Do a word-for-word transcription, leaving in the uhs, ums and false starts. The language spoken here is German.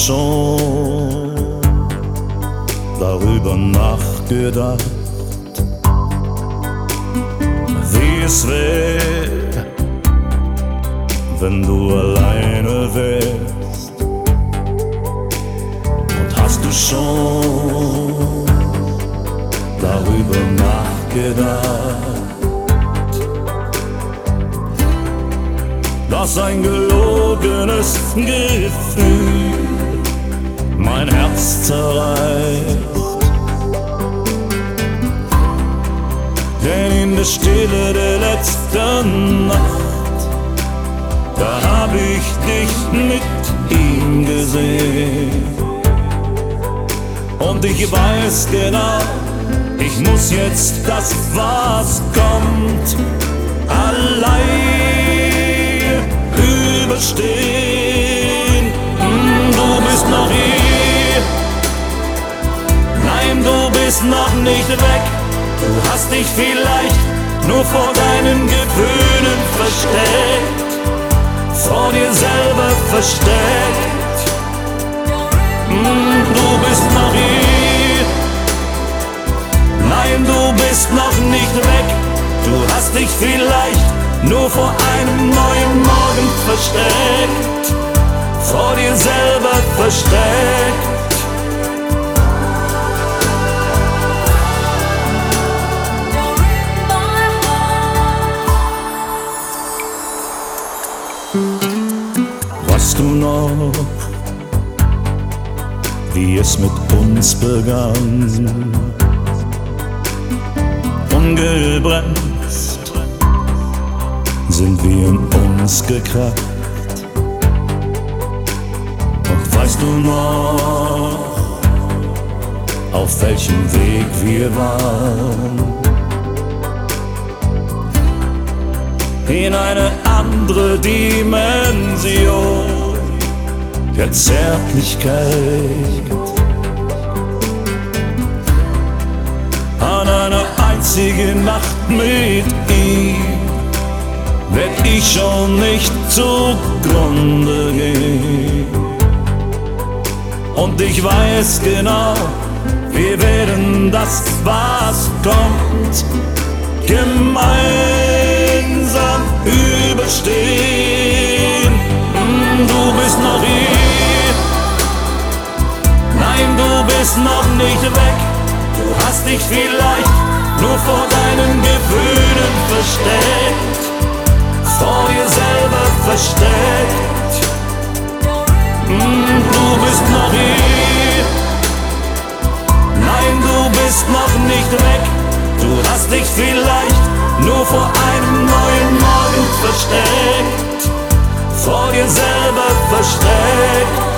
schon darüber nachgedacht, wie es wäre, wenn du alleine wärst? Und hast du schon darüber nachgedacht, dass ein gelogenes Gefühl mein Herz zerreißt? Denn in der Stille der letzten Nacht, da hab ich dich mit ihm gesehen. Und ich weiß genau, ich muss jetzt das, was kommt, allein überstehen. Du bist noch hier, nein, du bist noch nicht weg. Du hast dich vielleicht nur vor deinen Gefühlen versteckt, vor dir selber versteckt. Du bist noch hier, nein, du bist noch nicht weg. Du hast dich vielleicht nur vor einem neuen Morgen versteckt, vor dir selber versteckt. Weißt du noch, wie es mit uns begann? Ungebremst sind wir in uns gekracht. Und weißt du noch, auf welchem Weg wir waren? In eine andere Dimension der Zärtlichkeit. An einer einzigen Nacht mit ihm werd ich schon nicht zugrunde gehen. Und ich weiß genau, wir werden das, was kommt, gemeinsam überstehen. Du bist noch hier, nein, du bist noch nicht weg. Du hast dich vielleicht nur vor deinen Gefühlen versteckt, vor dir selber versteckt. Du bist noch hier, nein, du bist noch nicht weg. Du hast dich vielleicht nur vor einem neuen Morgen versteckt, vor dir selber versteckt.